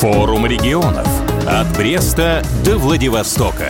Форум регионов. От Бреста до Владивостока.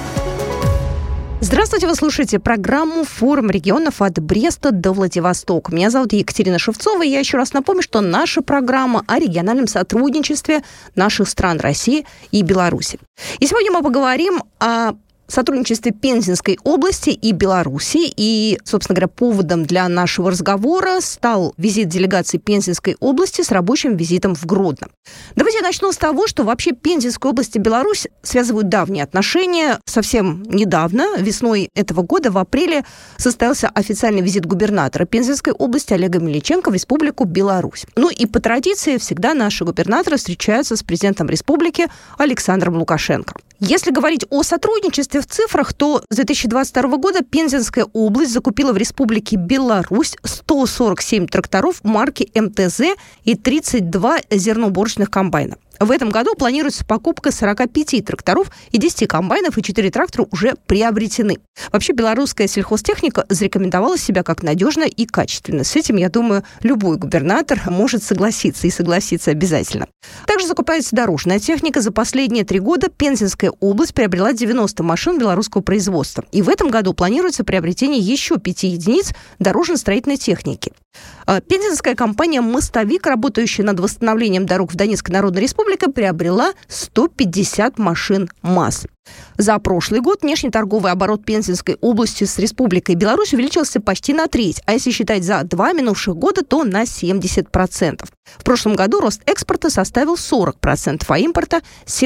Здравствуйте, вы слушаете программу «Форум регионов» от Бреста до Владивостока. Меня зовут Екатерина Шевцова, и я еще раз напомню, что наша программа о региональном сотрудничестве наших стран России и Беларуси. И сегодня мы поговорим о сотрудничестве Пензенской области и Беларуси. И, собственно говоря, поводом для нашего разговора стал визит делегации Пензенской области с рабочим визитом в Гродно. Давайте я начну с того, что вообще Пензенская область и Беларусь связывают давние отношения. Совсем недавно, весной этого года, в апреле, состоялся официальный визит губернатора Пензенской области Олега Мельниченко в Республику Беларусь. Ну и по традиции всегда наши губернаторы встречаются с президентом республики Александром Лукашенко. Если говорить о сотрудничестве в цифрах, то с 2022 года Пензенская область закупила в Республике Беларусь 147 тракторов марки МТЗ и 32 зерноуборочных комбайна. В этом году планируется покупка 45 тракторов и 10 комбайнов, и 4 трактора уже приобретены. Вообще, белорусская сельхозтехника зарекомендовала себя как надежно и качественно. С этим, я думаю, любой губернатор может согласиться, и согласиться обязательно. Также закупается дорожная техника. За последние 3 года Пензенская область приобрела 90 машин белорусского производства. И в этом году планируется приобретение еще 5 единиц дорожно-строительной техники. Пензенская компания «Мостовик», работающая над восстановлением дорог в Донецкой Народной Республике, приобрела 150 машин МАЗ. За прошлый год внешний торговый оборот Пензенской области с Республикой Беларусь увеличился почти на треть, а если считать за 2 минувших года, то на 70%. В прошлом году рост экспорта составил 40%, а импорта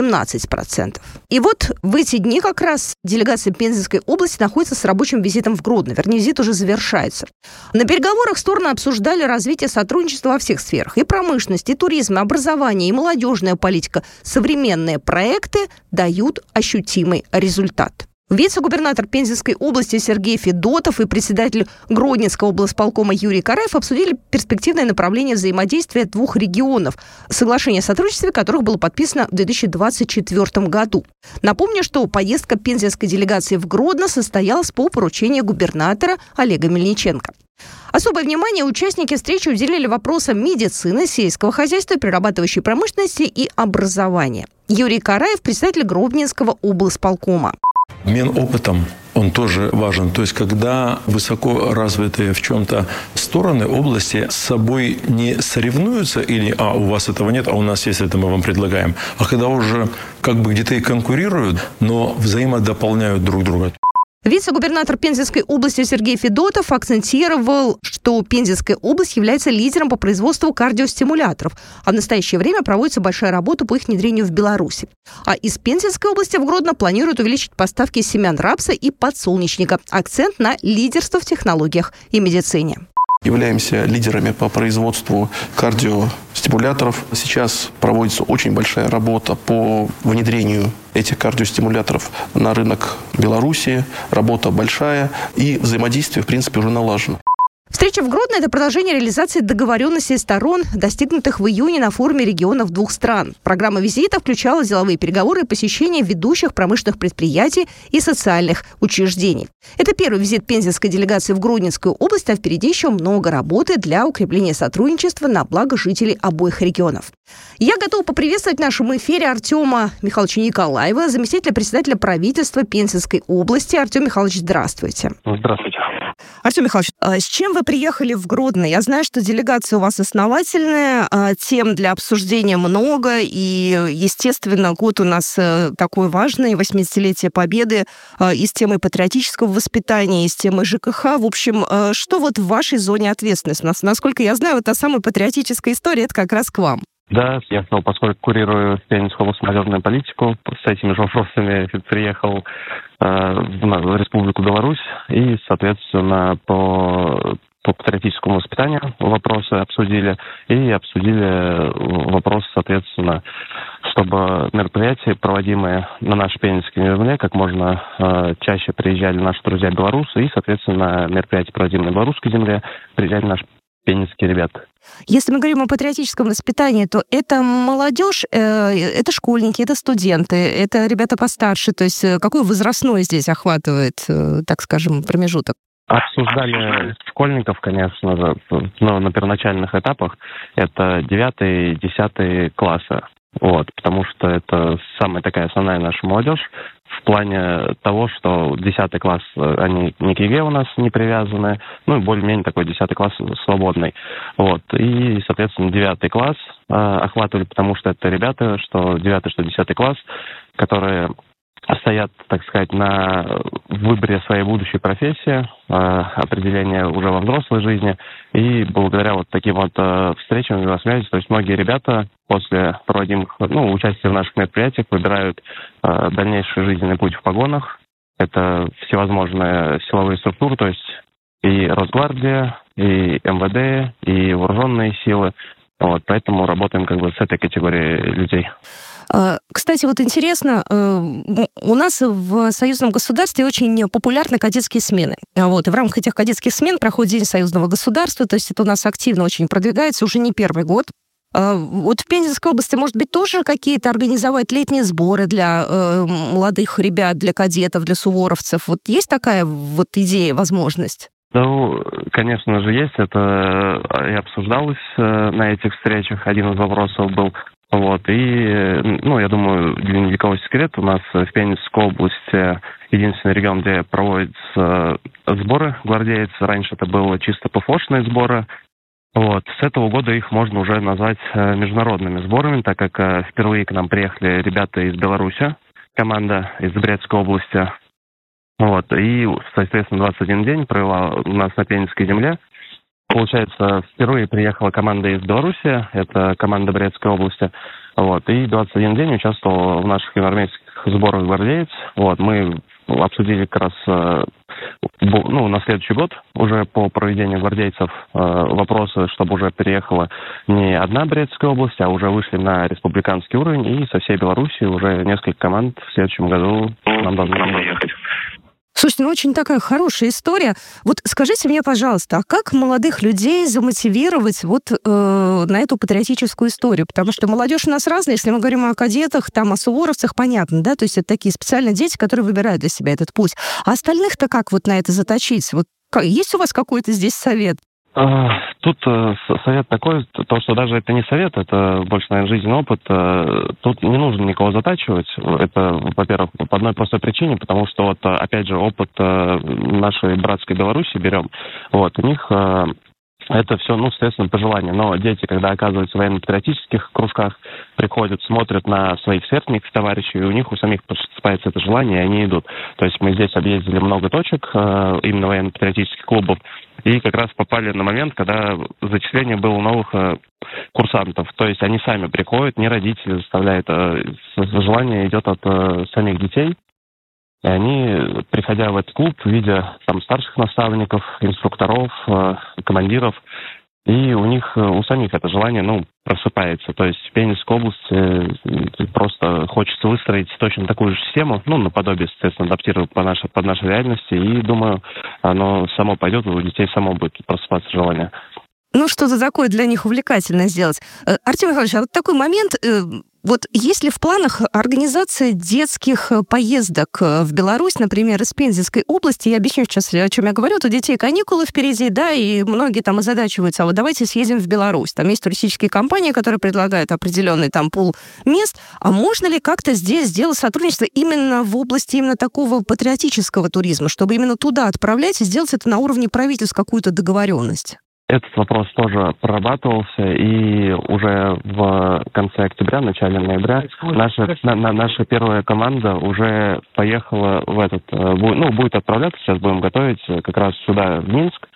17%. И вот в эти дни как раз делегация Пензенской области находится с рабочим визитом в Гродно. Вернее, визит уже завершается. На переговорах стороны обсуждали развитие сотрудничества во всех сферах. И промышленность, и туризм, и образование, и молодежная политика. Современные проекты дают ощутимый результат. Вице-губернатор Пензенской области Сергей Федотов и председатель Гродненского облсполкома Юрий Караев обсудили перспективное направление взаимодействия двух регионов, соглашение о сотрудничестве которых было подписано в 2024 году. Напомню, что поездка пензенской делегации в Гродно состоялась по поручению губернатора Олега Мельниченко. Особое внимание участники встречи уделили вопросам медицины, сельского хозяйства, перерабатывающей промышленности и образования. Юрий Караев, председатель Гродненского облсполкома. Обмен опытом, он тоже важен. То есть, когда высоко развитые в чем-то стороны области с собой не соревнуются или у вас этого нет, а у нас есть это, мы вам предлагаем. А когда уже как бы где-то и конкурируют, но взаимодополняют друг друга. Вице-губернатор Пензенской области Сергей Федотов акцентировал, что Пензенская область является лидером по производству кардиостимуляторов, а в настоящее время проводится большая работа по их внедрению в Беларуси. А из Пензенской области в Гродно планируют увеличить поставки семян рапса и подсолнечника. Акцент на лидерство в технологиях и медицине. Являемся лидерами по производству кардиостимуляторов. Сейчас проводится очень большая работа по внедрению этих кардиостимуляторов на рынок Беларуси. Работа большая, и взаимодействие, в принципе, уже налажено. Встреча в Гродно – это продолжение реализации договоренностей сторон, достигнутых в июне на форуме регионов двух стран. Программа визита включала деловые переговоры и посещение ведущих промышленных предприятий и социальных учреждений. Это первый визит пензенской делегации в Гродненскую область, а впереди еще много работы для укрепления сотрудничества на благо жителей обоих регионов. Я готова поприветствовать в нашем эфире Артема Михайловича Николаева, заместителя председателя правительства Пензенской области. Артем Михайлович, здравствуйте. Здравствуйте. Артем Михайлович, с чем вы приехали в Гродно? Я знаю, что делегация у вас основательная, тем для обсуждения много, и, естественно, год у нас такой важный, 80-летие Победы, и с темой патриотического воспитания, и с темой ЖКХ. В общем, что вот в вашей зоне ответственности? Насколько я знаю, это самая патриотическая история, это как раз к вам. Да, я, поскольку курирую Пензенскую область молодежную политику, с этими же вопросами приехал в Республику Беларусь и, соответственно, по патриотическому воспитанию вопросы обсудили и обсудили вопросы, соответственно, чтобы мероприятия, проводимые на нашей Пензенской земле, как можно чаще приезжали наши друзья белорусы и, соответственно, мероприятия, проводимые на белорусской земле, приезжали наши пензенские ребята. Если мы говорим о патриотическом воспитании, то это молодежь, это школьники, это студенты, это ребята постарше. То есть какой возрастной здесь охватывает, так скажем, промежуток? Обсуждали школьников, конечно же, но на первоначальных этапах это 9 и 10 классы. Вот, потому что это самая такая основная наша молодежь в плане того, что 10 класс, они не к ЕГЭ у нас не привязаны, ну и более-менее такой 10 класс свободный. Вот, и, соответственно, 9 класс охватывали, потому что это ребята, что 9, что 10 класс, которые стоят, так сказать, на выборе своей будущей профессии, определения уже во взрослой жизни. И благодаря вот таким вот встречам, мероприятиям, то есть многие ребята после проводимых, участия в наших мероприятиях выбирают дальнейший жизненный путь в погонах. Это всевозможные силовые структуры, то есть и Росгвардия, и МВД, и вооруженные силы. Вот, поэтому работаем как бы с этой категорией людей. Кстати, вот интересно, у нас в союзном государстве очень популярны кадетские смены. Вот, и в рамках этих кадетских смен проходит День союзного государства, то есть это у нас активно очень продвигается уже не первый год. Вот в Пензенской области, может быть, тоже какие-то организовать летние сборы для молодых ребят, для кадетов, для суворовцев? Вот есть такая вот идея, возможность? Ну, конечно же, есть. Это и обсуждалось на этих встречах. Один из вопросов был. Вот. И, я думаю, для никакого секрета, у нас в Пензенской области единственный регион, где проводятся сборы гвардейцев. Раньше это было чисто ПФОшные сборы. Вот. С этого года их можно уже назвать международными сборами, так как впервые к нам приехали ребята из Беларуси, команда из Брестской области. Вот. И, соответственно, 21 день провела у нас на Пензенской земле. Получается, впервые приехала команда из Беларуси, это команда Брестской области. Вот. И 21 день участвовал в наших юноармейских сборах гвардеец. Вот. Мы обсудили как раз на следующий год уже по проведению гвардейцев вопросы, чтобы уже переехала не одна Брестская область, а уже вышли на республиканский уровень, и со всей Беларуси уже несколько команд в следующем году нам должны приехать. Слушайте, очень такая хорошая история. Вот скажите мне, пожалуйста, а как молодых людей замотивировать на эту патриотическую историю? Потому что молодежь у нас разная, если мы говорим о кадетах, о суворовцах, понятно, да? То есть это такие специальные дети, которые выбирают для себя этот путь. А остальных-то как на это заточить? Есть у вас какой-то здесь совет? Тут совет такой, то, что даже это не совет, это больше, наверное, жизненный опыт. Тут не нужно никого затачивать. Это, во-первых, по одной простой причине, потому что, опять же, опыт нашей братской Беларуси берем. Вот, у них это все, соответственно, по желанию. Но дети, когда оказываются в военно-патриотических кружках, приходят, смотрят на своих сверстников, товарищей, и у них у самих просыпается это желание, и они идут. То есть мы здесь объездили много точек, именно военно-патриотических клубов, и как раз попали на момент, когда зачисление было новых курсантов. То есть они сами приходят, не родители заставляют, желание идет от самих детей. И они, приходя в этот клуб, видя там старших наставников, инструкторов, командиров, и у них, у самих это желание, просыпается. То есть в Пензенской области просто хочется выстроить точно такую же систему, наподобие, соответственно, адаптировать под нашей реальности, и, думаю, оно само пойдет, у детей само будет просыпаться желание. Что-то такое для них увлекательное сделать. Артем Михайлович, а вот такой момент, есть ли в планах организация детских поездок в Беларусь, например, из Пензенской области? Я объясню сейчас, о чем я говорю. У детей каникулы впереди, да, и многие там озадачиваются, давайте съездим в Беларусь. Там есть туристические компании, которые предлагают определенный пул мест. А можно ли как-то здесь сделать сотрудничество именно в области именно такого патриотического туризма, чтобы именно туда отправлять и сделать это на уровне правительств, какую-то договоренность? Этот вопрос тоже прорабатывался, и уже в конце октября, начале ноября наша первая команда уже поехала будет отправляться, сейчас будем готовить как раз сюда, в Минск,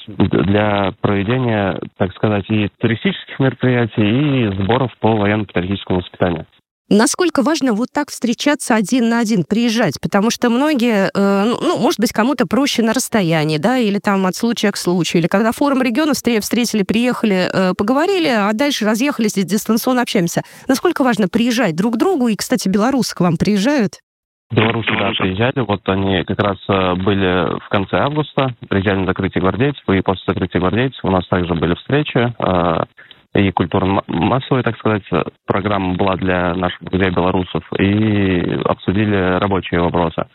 для проведения, так сказать, и туристических мероприятий, и сборов по военно-патриотическому воспитанию. Насколько важно так встречаться один на один, приезжать? Потому что многие, может быть, кому-то проще на расстоянии, да, или от случая к случаю, или когда форум регионов встретили, приехали, поговорили, а дальше разъехались и дистанционно общаемся. Насколько важно приезжать друг к другу? И, кстати, белорусы к вам приезжают? Белорусы, да, приезжали. Они как раз были в конце августа, приезжали на закрытие гвардейцев, и после закрытия гвардейцев у нас также были встречи, и культурно-массовая, так сказать, программа была для наших друзей-белорусов, и обсудили рабочие вопросы.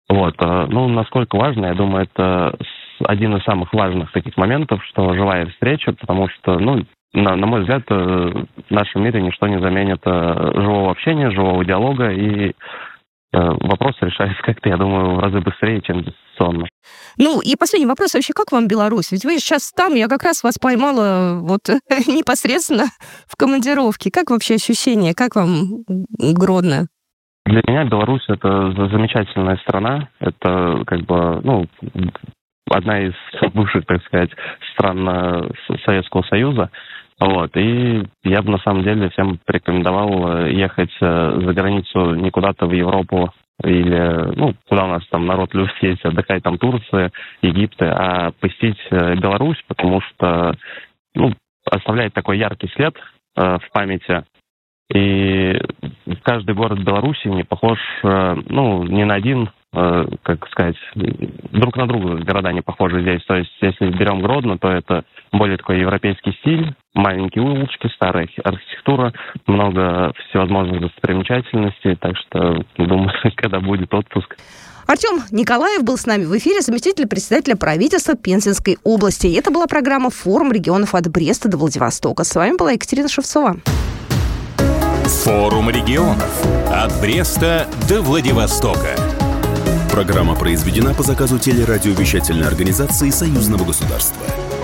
Насколько важно, я думаю, это один из самых важных таких моментов, что живая встреча, потому что, на мой взгляд, в нашем мире ничто не заменит живого общения, живого диалога, и вопрос решается как-то, я думаю, в разы быстрее, чем дистанционно. Ну, и последний вопрос вообще, как вам Беларусь? Ведь вы сейчас там, я как раз вас поймала вот непосредственно в командировке. Как вообще ощущения, как вам Гродно? Для меня Беларусь — это замечательная страна, это как бы, одна из бывших, так сказать, стран Советского Союза. Вот. И я бы на самом деле всем порекомендовал ехать за границу не куда-то в Европу или, куда у нас там народ любит ездить, отдыхать, там Турция, Египет, а посетить Беларусь, потому что, оставляет такой яркий след в памяти. И каждый город Беларуси не похож, ни на один, друг на друга города не похожи здесь. То есть, если берем Гродно, то это более такой европейский стиль, маленькие улочки, старая архитектура, много всевозможных достопримечательностей, так что, думаю, когда будет отпуск. Артем Николаев был с нами в эфире, заместитель председателя правительства Пензенской области. И это была программа «Форум регионов от Бреста до Владивостока». С вами была Екатерина Шевцова. Форум регионов. От Бреста до Владивостока. Программа произведена по заказу телерадиовещательной организации Союзного государства.